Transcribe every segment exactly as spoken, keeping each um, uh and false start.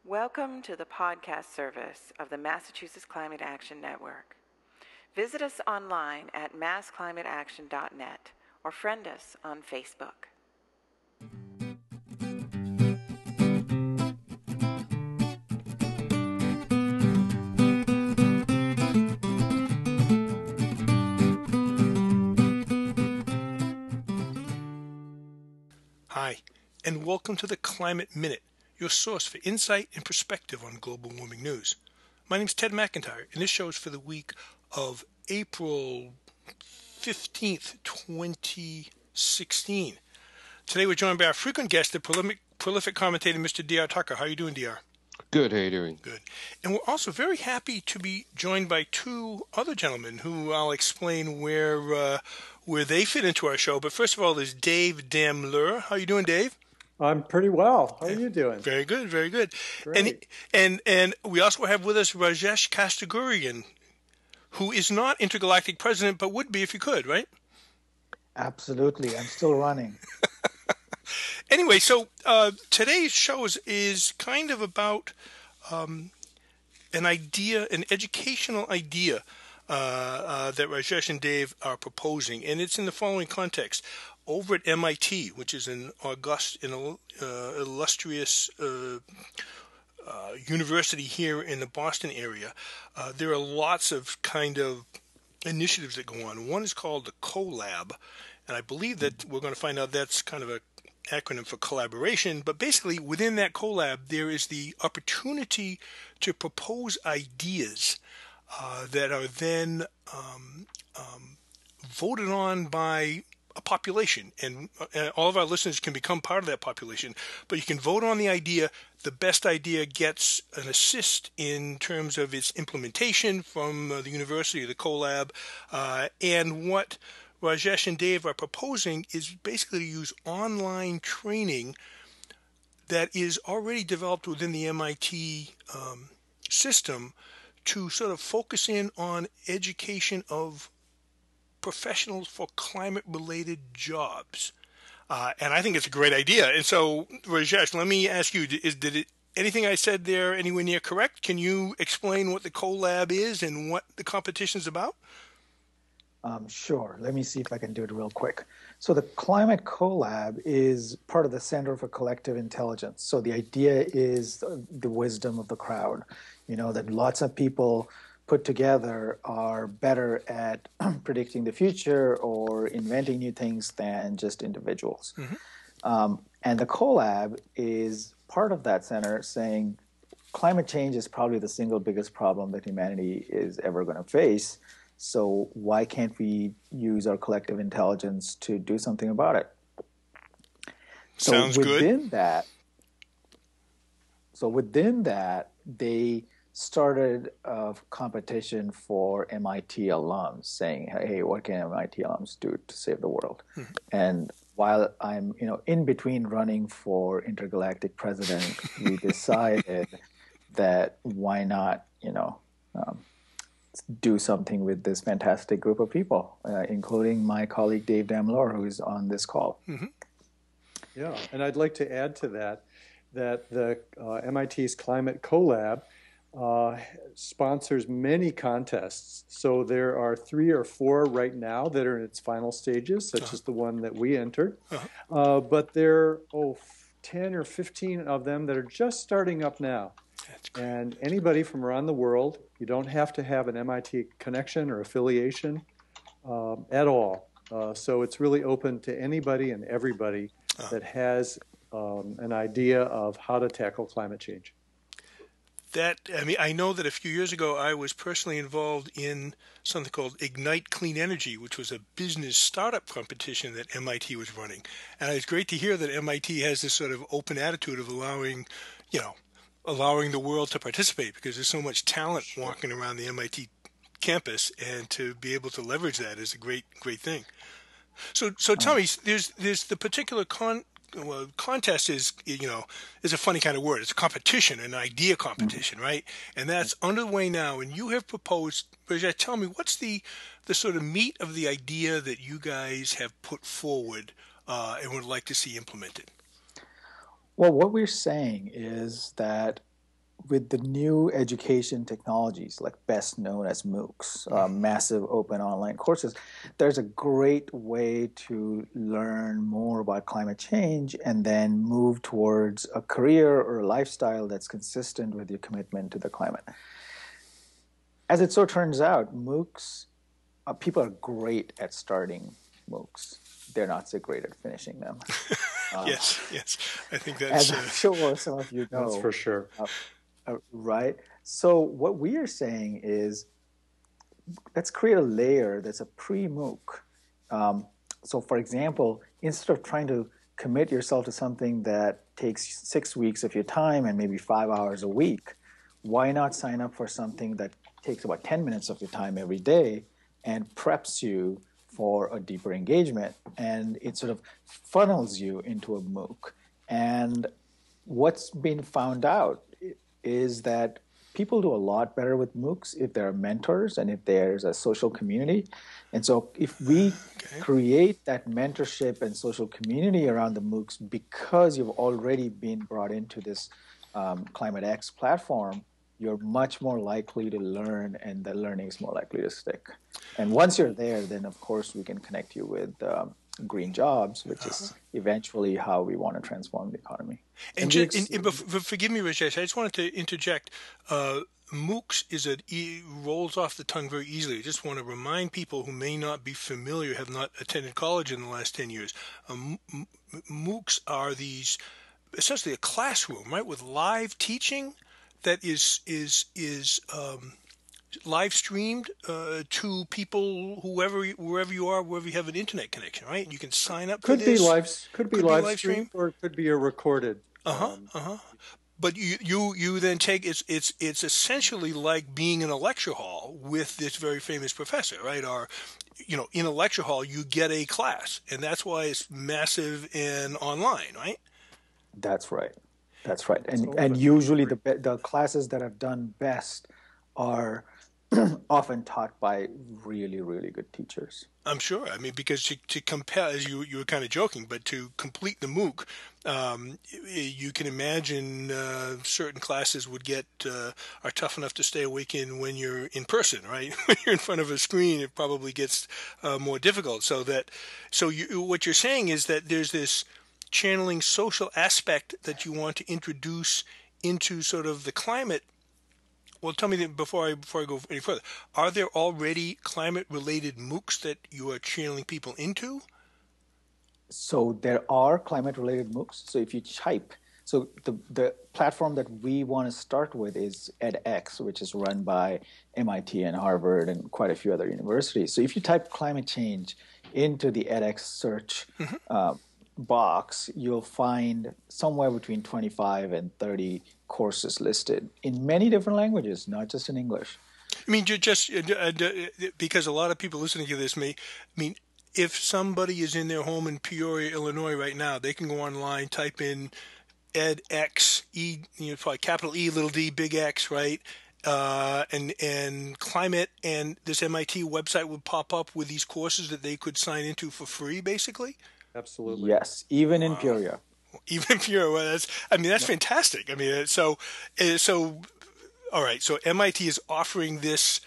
Welcome to the podcast service of the Massachusetts Climate Action Network. Visit us online at mass climate action dot net or friend us on Facebook. Hi, and welcome to the Climate Minute, your source for insight and perspective on global warming news. My name is Ted McIntyre, and this show is for the week of April fifteenth, twenty sixteen. Today we're joined by our frequent guest, the prolific, prolific commentator, Mister D R Tucker. How are you doing, D R? Good, how are you doing? Good. And we're also very happy to be joined by two other gentlemen who I'll explain where uh, where they fit into our show. But first of all, there's Dave Damler. How are you doing, Dave? I'm pretty well. How are you doing? Very good, very good. Great. And and and we also have with us Rajesh Kastagurian, who is not intergalactic president, but would be if he could, right? Absolutely. I'm still running. Anyway, so uh, today's show is, is kind of about um, an idea, an educational idea uh, uh, that Rajesh and Dave are proposing, and it's in the following context. Over at M I T, which is an august and uh, illustrious uh, uh, university here in the Boston area, uh, there are lots of kind of initiatives that go on. One is called the CoLab, and I believe that we're going to find out that's kind of a acronym for collaboration, but basically within that CoLab there is the opportunity to propose ideas uh, that are then um, um, voted on by a population, and uh, all of our listeners can become part of that population, but you can vote on the idea. The best idea gets an assist in terms of its implementation from uh, the university or the CoLab, uh, and what Rajesh and Dave are proposing is basically to use online training that is already developed within the M I T um, system to sort of focus in on education of professionals for climate-related jobs. Uh, and I think it's a great idea. And so, Rajesh, let me ask you, is, did it, anything I said there anywhere near correct? Can you explain what the CoLab is and what the competition is about? Um, sure. Let me see if I can do it real quick. So the Climate CoLab is part of the Center for Collective Intelligence. So the idea is the wisdom of the crowd, you know, that lots of people put together are better at predicting the future or inventing new things than just individuals. Mm-hmm. Um, and the CoLab is part of that center saying climate change is probably the single biggest problem that humanity is ever going to face. So why can't we use our collective intelligence to do something about it? So Sounds within good. that, so within that, they started a competition for M I T alums, saying, "Hey, what can M I T alums do to save the world?" Mm-hmm. And while I'm, you know, in between running for intergalactic president, we decided that why not, you know. Um, do something with this fantastic group of people, uh, including my colleague Dave Damler, who is on this call. Mm-hmm. Yeah, and I'd like to add to that that the uh, M I T's Climate CoLab uh, sponsors many contests. So there are three or four right now that are in its final stages, such uh-huh. as the one that we entered. Uh-huh. Uh, but there are oh, ten or fifteen of them that are just starting up now. And anybody from around the world, you don't have to have an M I T connection or affiliation um, at all. Uh, so it's really open to anybody and everybody uh-huh. that has um, an idea of how to tackle climate change. That, I mean, I know that a few years ago I was personally involved in something called Ignite Clean Energy, which was a business startup competition that M I T was running. And it's great to hear that M I T has this sort of open attitude of allowing, you know, allowing the world to participate, because there's so much talent walking around the M I T campus, and to be able to leverage that is a great, great thing. So, so tell me, there's there's the particular con well, contest is, you know, is a funny kind of word. It's a competition, an idea competition, right? And that's underway now. And you have proposed, Rajesh, tell me, what's the the sort of meat of the idea that you guys have put forward uh, and would like to see implemented? Well, what we're saying is that with the new education technologies, like best known as MOOCs, uh, massive open online courses, there's a great way to learn more about climate change and then move towards a career or a lifestyle that's consistent with your commitment to the climate. As it so turns out, MOOCs, uh, people are great at starting MOOCs. They're not so great at finishing them. Uh, yes, yes. I think that's... As I'm sure some of you know. That's for sure. Uh, uh, right? So what we are saying is, let's create a layer that's a pre-MOOC. Um, so for example, instead of trying to commit yourself to something that takes six weeks of your time and maybe five hours a week, why not sign up for something that takes about ten minutes of your time every day and preps you for a deeper engagement, and it sort of funnels you into a MOOC. And what's been found out is that people do a lot better with MOOCs if there are mentors and if there's a social community. And so if we okay. create that mentorship and social community around the MOOCs because you've already been brought into this um, Climate X platform, you're much more likely to learn, and the learning is more likely to stick. And once you're there, then of course we can connect you with um, green jobs, which is eventually how we want to transform the economy. And, and, just, ex- and, and forgive me, Rajesh, I just wanted to interject. Uh, MOOCs is a e- rolls off the tongue very easily. I just want to remind people who may not be familiar, have not attended college in the last ten years. Um, M- MOOCs are these essentially a classroom, right, with live teaching that is is is um, live streamed uh, to people whoever wherever you are, wherever you have an internet connection, right? You can sign up could for this. Be live, could be could live, be live stream, stream, or it could be a recorded. Uh huh. Um, uh huh. But you, you you then take it's it's it's essentially like being in a lecture hall with this very famous professor, right? Or, you know, in a lecture hall you get a class, and that's why it's massive and online, right? That's right. That's right. And and usually the the classes that have done best are often taught by really, really good teachers. I'm sure. I mean, because to, to compare, as you, you were kind of joking, but to complete the MOOC, um, you can imagine uh, certain classes would get, uh, are tough enough to stay awake in when you're in person, right? When you're in front of a screen, it probably gets uh, more difficult. So that, so you, what you're saying is that there's this channeling social aspect that you want to introduce into sort of the climate. Well, tell me before I before I go any further, are there already climate-related MOOCs that you are channeling people into? So there are climate-related MOOCs. So if you type, so the the platform that we want to start with is edX, which is run by M I T and Harvard and quite a few other universities. So if you type climate change into the edX search mm-hmm. uh, box, you'll find somewhere between twenty-five and thirty courses listed in many different languages, not just in English. I mean, just uh, because a lot of people listening to this may, I mean, if somebody is in their home in Peoria, Illinois right now, they can go online, type in edX, E, you know, probably capital E, little d, big X, right? Uh, and and climate, and this M I T website would pop up with these courses that they could sign into for free, basically. Absolutely. Yes, even wow. in Peoria. Even in Peoria, well, that's, I mean, that's yeah. fantastic. I mean, so, so, all right. So M I T is offering this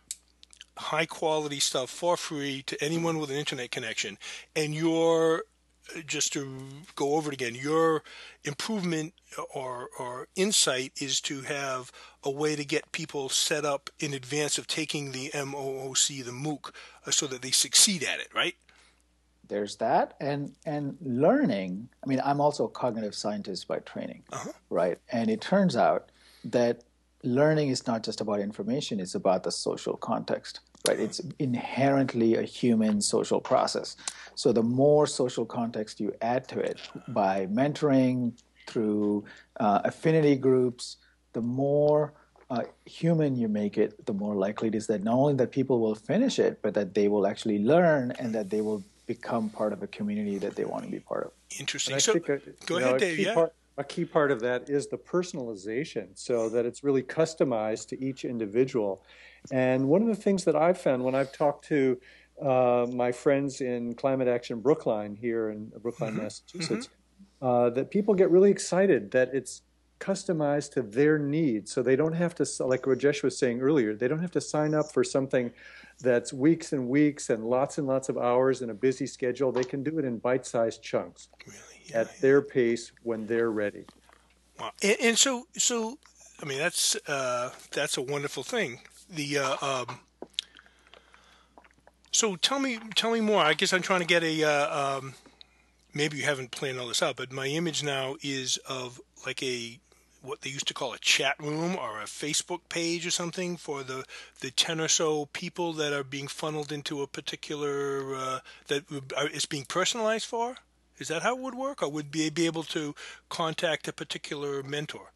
high quality stuff for free to anyone with an internet connection. And your, just to go over it again, your improvement or, or insight is to have a way to get people set up in advance of taking the MOOC, the MOOC, uh, so that they succeed at it, right? There's that, and and learning. I mean, I'm also a cognitive scientist by training, uh-huh. right? And it turns out that learning is not just about information; it's about the social context, right? It's inherently a human social process. So the more social context you add to it by mentoring through uh, affinity groups, the more uh, human you make it, the more likely it is that not only that people will finish it, but that they will actually learn and that they will become part of a community that they want to be part of. Interesting. So, a, go ahead, know, Dave. Yeah. Part, a key part of that is the personalization, so that it's really customized to each individual. And one of the things that I've found when I've talked to uh, my friends in Climate Action Brookline here in Brookline, mm-hmm. Massachusetts, mm-hmm. Uh, that people get really excited that it's customized to their needs. So they don't have to, like Rajesh was saying earlier, they don't have to sign up for something that's weeks and weeks and lots and lots of hours in a busy schedule. They can do it in bite-sized chunks really? Yeah, at yeah. their pace when they're ready. Wow. And, and so, so I mean, that's uh, that's a wonderful thing. The uh, um, so tell me, tell me more. I guess I'm trying to get a. Uh, um, maybe you haven't planned all this out, but my image now is of like a what they used to call a chat room or a Facebook page or something for the the ten or so people that are being funneled into a particular uh, that is being personalized for. Is that how it would work, or would they be able to contact a particular mentor?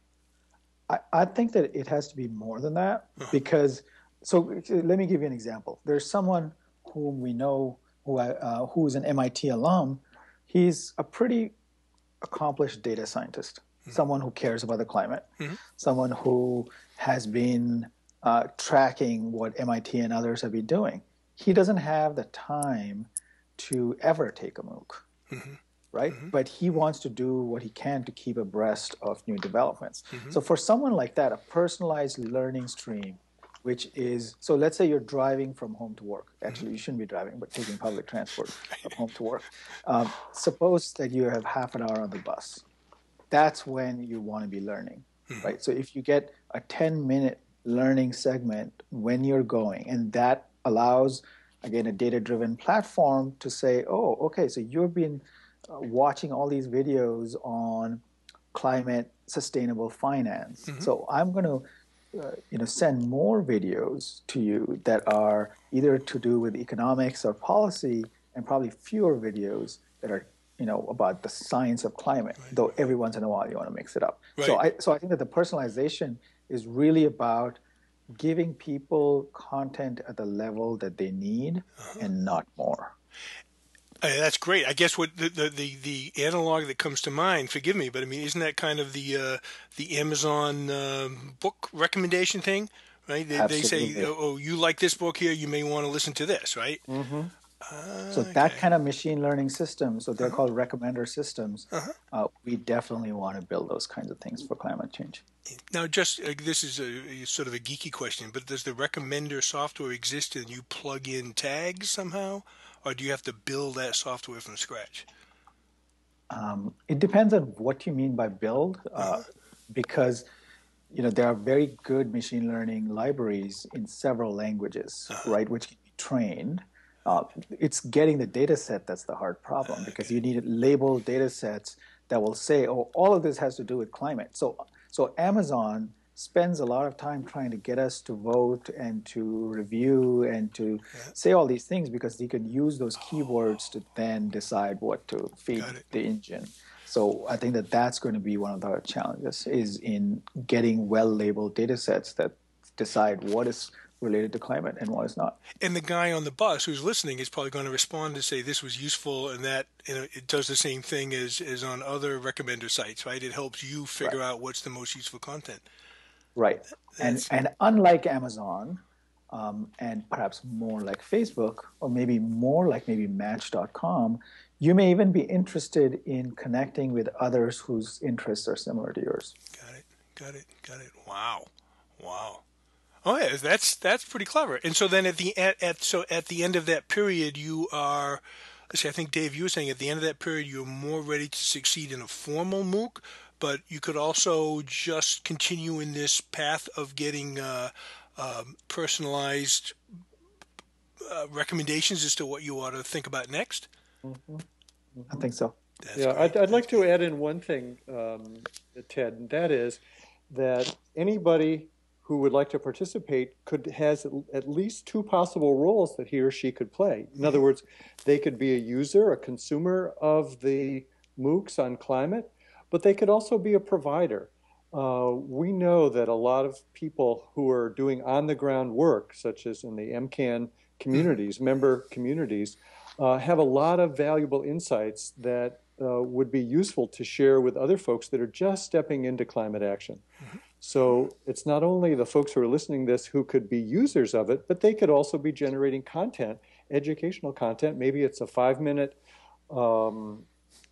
I, I think that it has to be more than that uh-huh. because, so let me give you an example. There's someone whom we know who uh, who is an M I T alum. He's a pretty accomplished data scientist, mm-hmm. someone who cares about the climate, mm-hmm. someone who has been uh, tracking what M I T and others have been doing. He doesn't have the time to ever take a MOOC. Mm-hmm. Right? Mm-hmm. But he wants to do what he can to keep abreast of new developments. Mm-hmm. So for someone like that, a personalized learning stream, which is, so let's say you're driving from home to work. Actually, mm-hmm. you shouldn't be driving, but taking public transport from home to work. Um, suppose that you have half an hour on the bus. That's when you want to be learning, mm-hmm. right? So if you get a ten-minute learning segment when you're going, and that allows, again, a data-driven platform to say, oh, okay, so you've been uh, watching all these videos on climate sustainable finance. Mm-hmm. So I'm going to uh, you know, send more videos to you that are either to do with economics or policy, and probably fewer videos that are, you know, about the science of climate, right. though every once in a while you want to mix it up. Right. So I so I think that the personalization is really about giving people content at the level that they need uh-huh. and not more. Uh, that's great. I guess what the, the, the, the analog that comes to mind, forgive me, but I mean, isn't that kind of the uh, the Amazon uh, book recommendation thing, right? They, they say, oh, oh, you like this book here, you may want to listen to this, right? Mm-hmm. Uh, so okay. that kind of machine learning system, so they're uh-huh. called recommender systems, uh-huh. uh, we definitely want to build those kinds of things for climate change. Now, just uh, this is a, a sort of a geeky question, but does the recommender software exist and you plug in tags somehow? Or do you have to build that software from scratch? Um, it depends on what you mean by build, uh, uh-huh. because you know there are very good machine learning libraries in several languages, uh-huh. right, which can be trained. Uh, it's getting the data set that's the hard problem, because okay. you need labeled data sets that will say, oh, all of this has to do with climate. So, so Amazon spends a lot of time trying to get us to vote and to review and to yeah. say all these things, because you can use those keywords to then decide what to feed the engine. So I think that that's going to be one of the challenges, is in getting well-labeled data sets that decide what is related to climate and what is not. And the guy on the bus who's listening is probably going to respond to say this was useful, and that, you know, it does the same thing as, as on other recommender sites, right? It helps you figure right. out what's the most useful content. Right. And and unlike Amazon, um, and perhaps more like Facebook, or maybe more like maybe Match dot com, you may even be interested in connecting with others whose interests are similar to yours. Got it. Got it. Got it. Wow. Wow. Oh yeah, that's that's pretty clever. And so then at the at, at so at the end of that period, you are. Let's see, I think Dave, you were saying at the end of that period, you're more ready to succeed in a formal MOOC. But you could also just continue in this path of getting uh, um, personalized uh, recommendations as to what you ought to think about next? Mm-hmm. I think so. That's yeah, I'd, I'd like to add in one thing, um, Ted, and that is that anybody who would like to participate could has at least two possible roles that he or she could play. In other words, they could be a user, a consumer of the MOOCs on climate, but they could also be a provider. Uh, we know that a lot of people who are doing on-the-ground work, such as in the M CAN communities, member communities, uh, have a lot of valuable insights that uh, would be useful to share with other folks that are just stepping into climate action. Mm-hmm. So it's not only the folks who are listening to this who could be users of it, but they could also be generating content, educational content. Maybe it's a five-minute um,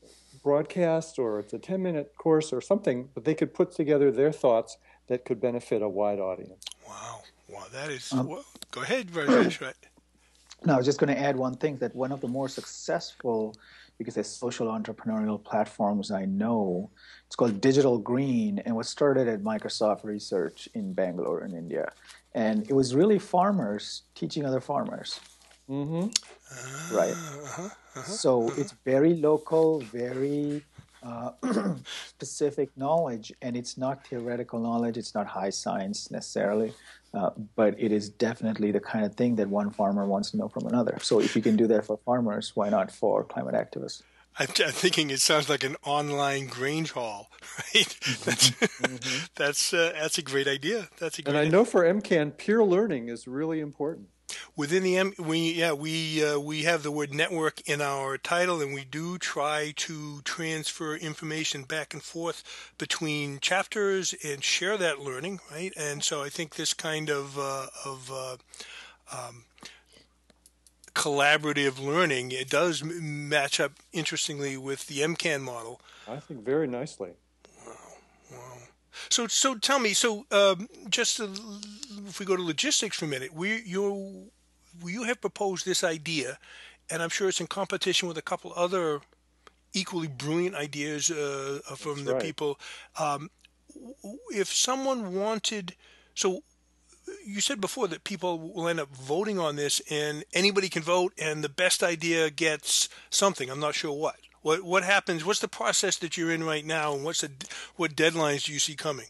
broadcast or it's a ten minute course or something, but they could put together their thoughts that could benefit a wide audience. Wow. Wow. That is, Um, well, go ahead, Rajesh. Right. No, I was just going to add one thing, that one of the more successful, because they're social entrepreneurial platforms I know, it's called Digital Green, and was started at Microsoft Research in Bangalore in India. And it was really farmers teaching other farmers. Mm-hmm. Uh, right. Uh-huh, uh-huh, so uh-huh. It's very local, very uh, specific knowledge, and it's not theoretical knowledge. It's not high science necessarily, uh, but it is definitely the kind of thing that one farmer wants to know from another. So if you can do that for farmers, why not for climate activists? I'm, I'm thinking it sounds like an online Grange Hall, right? That's Mm-hmm. that's uh, that's a great idea. That's a great. And I idea. know for M CAN, peer learning is really important. Within the M, we yeah we uh, we have the word network in our title, and we do try to transfer information back and forth between chapters and share that learning, right? And so I think this kind of uh, of uh, um, collaborative learning, it does m- match up interestingly with the M CAN model. I think very nicely. Wow, wow. So, so tell me, so um, just to, if we go to logistics for a minute, we you you have proposed this idea, and I'm sure it's in competition with a couple other equally brilliant ideas uh, from That's the right. people. Um, if someone wanted, so you said before that people will end up voting on this, and anybody can vote, and the best idea gets something. I'm not sure what. What what happens? What's the process that you're in right now, and what's the what deadlines do you see coming?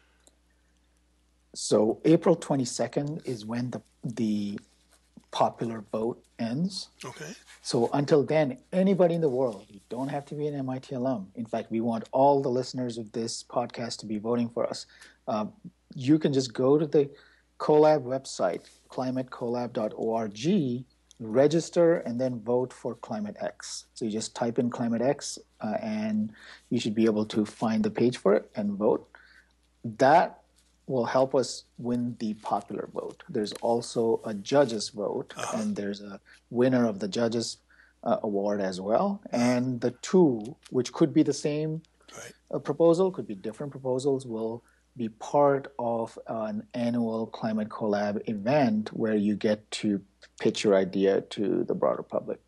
So April twenty-second is when the the popular vote ends. Okay. So until then, anybody in the world, you don't have to be an M I T alum. In fact, we want all the listeners of this podcast to be voting for us. Um, you can just go to the Collab website, climate collab dot org, register, and then vote for Climate X. So you just type in Climate X, uh, and you should be able to find the page for it and vote. That will help us win the popular vote. There's also a judges vote, Uh-huh. and there's a winner of the judges uh, award as well. And the two, which could be the same Right. uh, proposal, could be different proposals, will be part of an annual Climate Collab event where you get to pitch your idea to the broader public.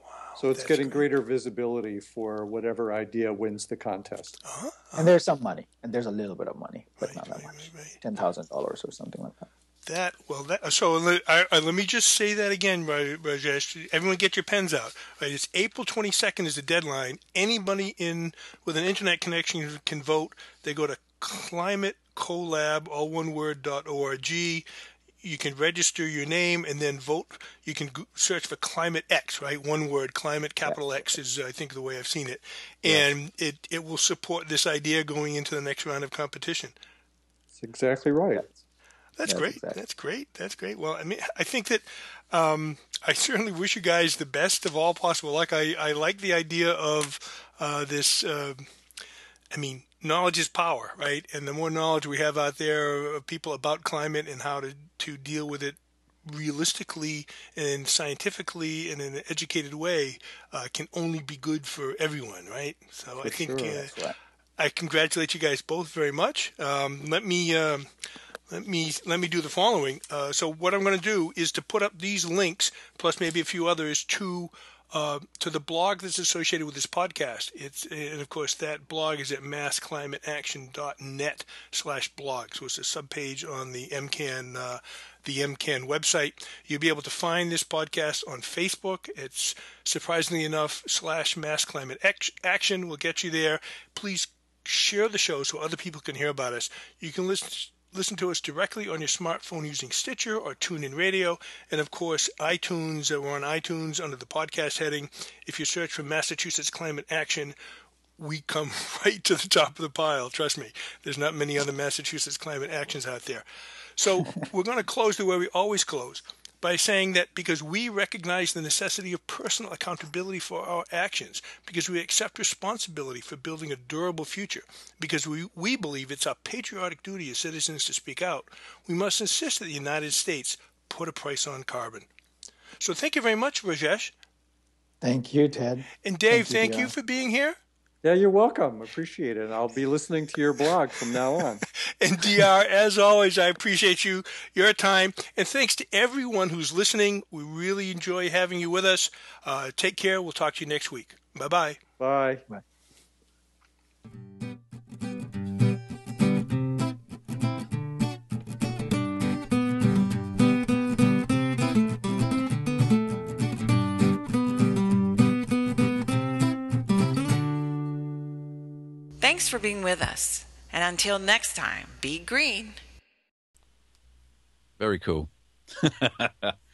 So it's That's getting great. greater visibility for whatever idea wins the contest. Uh-huh. And there's some money, and there's a little bit of money, but Right, not that right, much. right, right. ten thousand dollars or something like that. That well, that so let, I, I, let me just say that again, Raj- Rajesh. Everyone, get your pens out. Right, it's April twenty-second is the deadline. Anybody in with an internet connection can vote. They go to climate collab, all one word, dot org. You can register your name and then vote. You can go- search for Climate X, right? One word, Climate, capital X is, I think, the way I've seen it. And it, it will support this idea going into the next round of competition. That's exactly right. That's That's great. exactly. That's great. That's great. Well, I mean, I think that um, I certainly wish you guys the best of all possible luck. I, I like the idea of uh, this. Uh, I mean, knowledge is power, right? And the more knowledge we have out there of people about climate and how to, to deal with it realistically and scientifically and in an educated way uh, can only be good for everyone, right? So For I think sure. uh, That's right. I congratulate you guys both very much. Um, let me um, let me let me do the following. Uh, so what I'm going to do is to put up these links plus maybe a few others to uh, to the blog that's associated with this podcast. It's and of course that blog is at mass climate action dot net slash blog. So it's a subpage on the M CAN uh, the M CAN website. You'll be able to find this podcast on Facebook. It's surprisingly enough slash mass climate action will get you there. Please share the show so other people can hear about us. You can listen listen to us directly on your smartphone using Stitcher or TuneIn Radio, and of course iTunes. We're on iTunes under the podcast heading. If you search for Massachusetts Climate Action, we come right to the top of the pile. Trust me, there's not many other Massachusetts climate actions out there. So we're going to close the way we always close, by saying that because we recognize the necessity of personal accountability for our actions, because we accept responsibility for building a durable future, because we, we believe it's our patriotic duty as citizens to speak out, we must insist that the United States put a price on carbon. So thank you very much, Rajesh. Thank you, Ted. And Dave, Thank you, thank you Dion. for being here. Yeah, you're welcome. Appreciate it. I'll be listening to your blog from now on. And D R, as always, I appreciate you, your time, and thanks to everyone who's listening. We really enjoy having you with us. Uh, take care. We'll talk to you next week. Bye-bye. Bye. Bye. Thanks for being with us. And until next time, be green. Very cool.